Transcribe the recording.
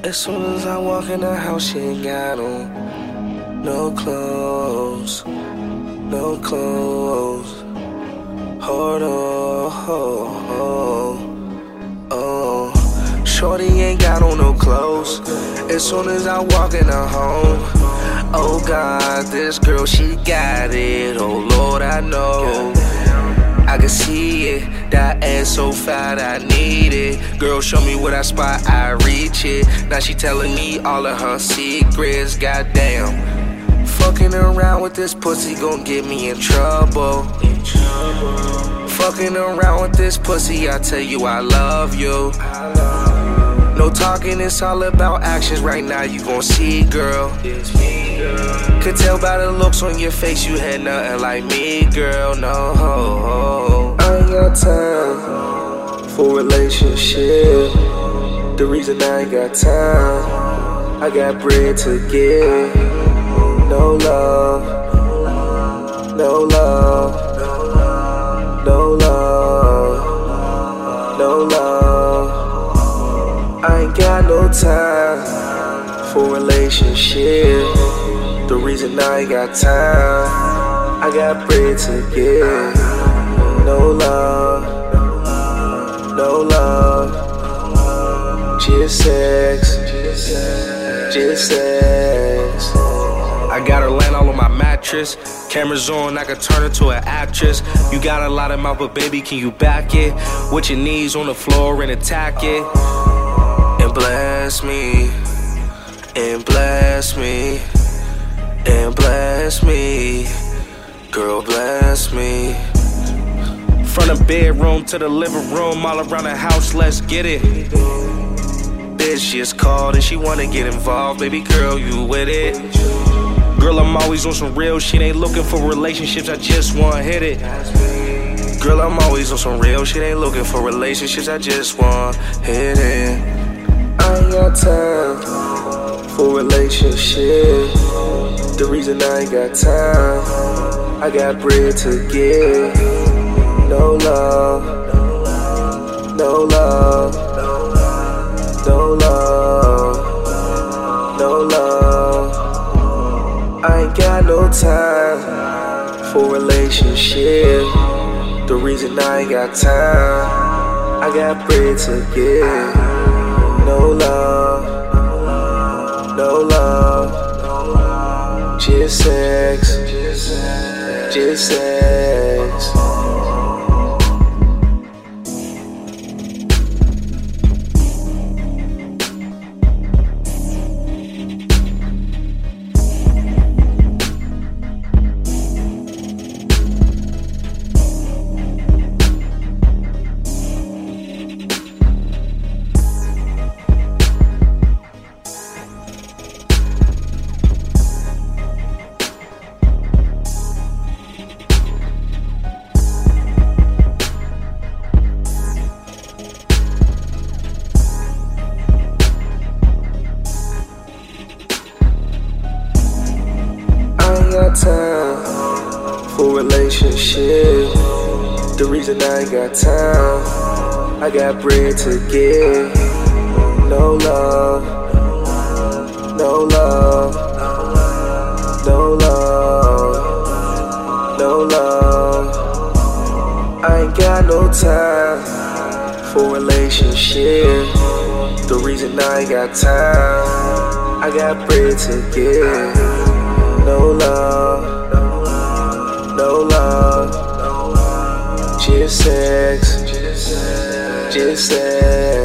As soon as I walk in the house, she ain't got on no clothes, no clothes. Hold on, shorty ain't got on no clothes. As soon as I walk in her home, oh God, this girl, she got it. Oh Lord, I know, I can see it. That ass so fat, I need it. Girl, show me where that spot, I reach it. Now she telling me all of her secrets. Goddamn, fucking around with this pussy gon' get me in trouble. Fucking around with this pussy, I tell you I love you. No talking, it's all about actions. Right now you gon' see, girl. Could tell by the looks on your face you had nothing like me, girl. No, I ain't got time for relationship. The reason I ain't got time, I got bread to give. No love, no love, no love, no love. I ain't got no time for relationship. The reason I ain't got time, I got bread to give. No love, no love, just sex, just sex. I got her laying all on my mattress. Cameras on, I could turn her to an actress. You got a lot of mouth, but baby, can you back it? With your knees on the floor and attack it. And bless me, and bless me, and bless me. Girl, bless me. From the bedroom to the living room, all around the house, let's get it. Bitch just called and she wanna get involved. Baby girl, you with it? Girl, I'm always on some real shit. Ain't looking for relationships, I just wanna hit it. Girl, I'm always on some real shit. Ain't looking for relationships, I just wanna hit it. I ain't got time for relationship. The reason I ain't got time, I got bread to give. No love, no love, no love, no love. I ain't got no time for relationship. The reason I ain't got time, I got bread to give. No love, no love, just sex, just sex. Got time for relationship. The reason I ain't got time, I got bread to give. No love, no love, no love, no love. I ain't got no time for relationship. The reason I ain't got time, I got bread to give. No love, no love, just sex, just sex.